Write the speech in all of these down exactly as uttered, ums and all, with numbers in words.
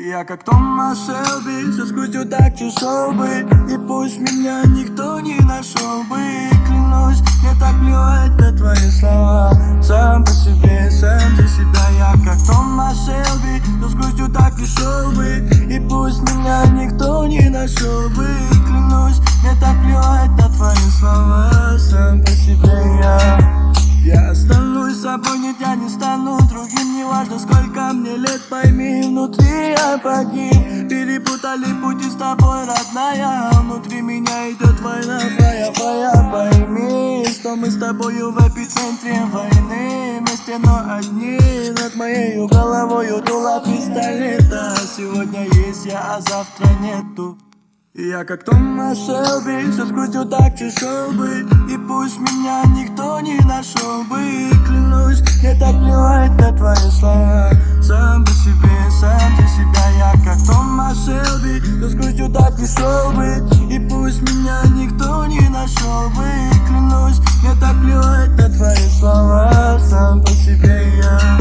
Я как Томас Шелби, со скутью так чешел бы, и пусть меня никто не нашел бы. Клянусь, мне так плевать на твои слова. Сам по себе, сам за себя. Я как Томас Шелби, со скутью так чешел бы, и пусть меня никто не нашел бы. Клянусь, мне так плевать на твои слова. Сам по себе я. Я останусь собой, нет, я не стану другим. Не важно, сколько мне лет, пойми, внутри я погиб. Перепутали пути с тобой, родная. Внутри меня идет война, фая, фая. Пойми, что мы с тобою в эпицентре войны. Вместе, но одни. Над моей головой дуло пистолета. Сегодня есть я, а завтра нету. Я как Томас Шелби, со скутью так чешел бы, и пусть меня никто не нашел бы. Клянусь, мне так плевать на твои слова. Сам по себе, сам за себя. Я как Томас Шелби, со скутью так чешел бы, и пусть меня никто не нашел бы. Клянусь, мне так плевать на твои слова. Сам по себе я.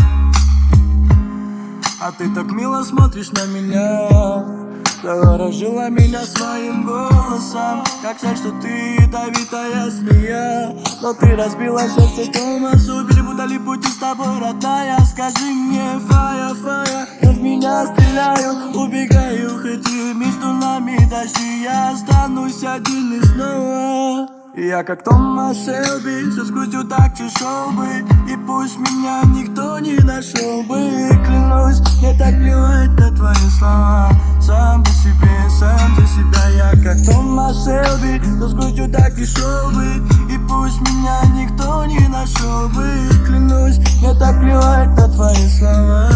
А ты так мило смотришь на меня, заворожила меня своим голосом. Как жаль, что ты ядовитая змея, но ты разбила сердце Томасу. Перепутали пути с тобой, родная. Скажи мне, фая, фая, я в меня стреляю, убегаю, хоть и между нами дожди. Я останусь один и снова. Я как Томас Шелби, со скутью так чешел бы, и пусть меня никто не нашел бы. Клянусь, мне так плевать на твои слова. Сам по себе, сам за себя. Я как Томас Шелби, со скутью так чешел бы, и пусть меня никто не нашел бы. Клянусь, мне так плевать на твои слова.